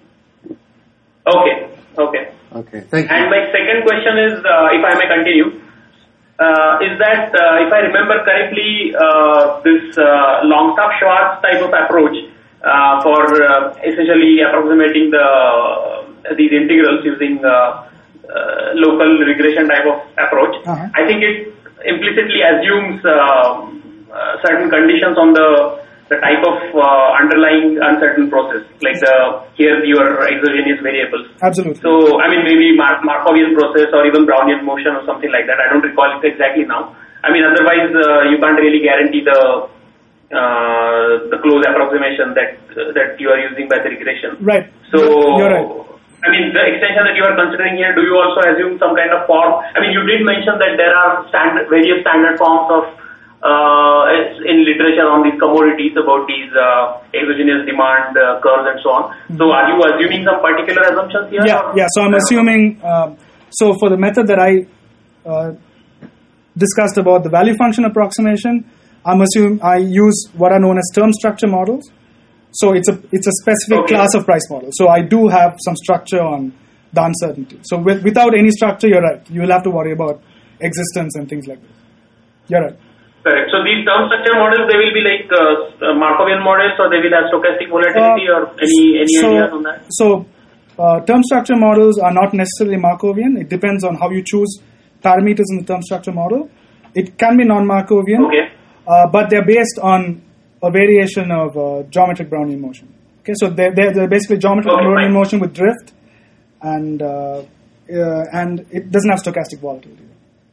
Okay. Thank you. And my second question is, if I may continue, is that if I remember correctly, this Longstaff-Schwartz type of approach for essentially approximating these integrals using local regression type of approach, I think it implicitly assumes certain conditions on the type of underlying uncertain process, like here your exogenous variables. Absolutely. So, I mean, maybe Markovian process or even Brownian motion or something like that. I don't recall it exactly now. I mean, otherwise you can't really guarantee the close approximation that you are using by the regression. Right. So, you're right. I mean, the extension that you are considering here, do you also assume some kind of form? I mean, you did mention that there are various standard forms of in literature on these commodities about these exogenous demand curves and so on. So are you assuming some particular assumptions here? Yeah. So I'm assuming, so for the method that I discussed about the value function approximation, I'm assuming I use what are known as term structure models. So it's a specific class of price model. So I do have some structure on the uncertainty. So without any structure, you're right. You will have to worry about existence and things like this. You're right. Correct. So these term structure models, they will be like Markovian models, or they will have stochastic volatility, or any ideas on that? So term structure models are not necessarily Markovian. It depends on how you choose parameters in the term structure model. It can be non-Markovian, but they're based on a variation of geometric Brownian motion. Okay, so they're basically geometric Brownian motion with drift, and it doesn't have stochastic volatility.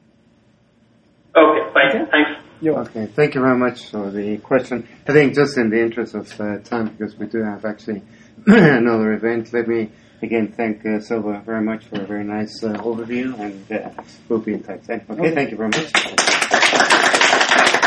Okay, fine. Thanks. Okay, thank you very much for the question. I think just in the interest of time, because we do have actually another event, let me again thank Silva very much for a very nice overview, and we'll be in touch then. Okay, thank you very much.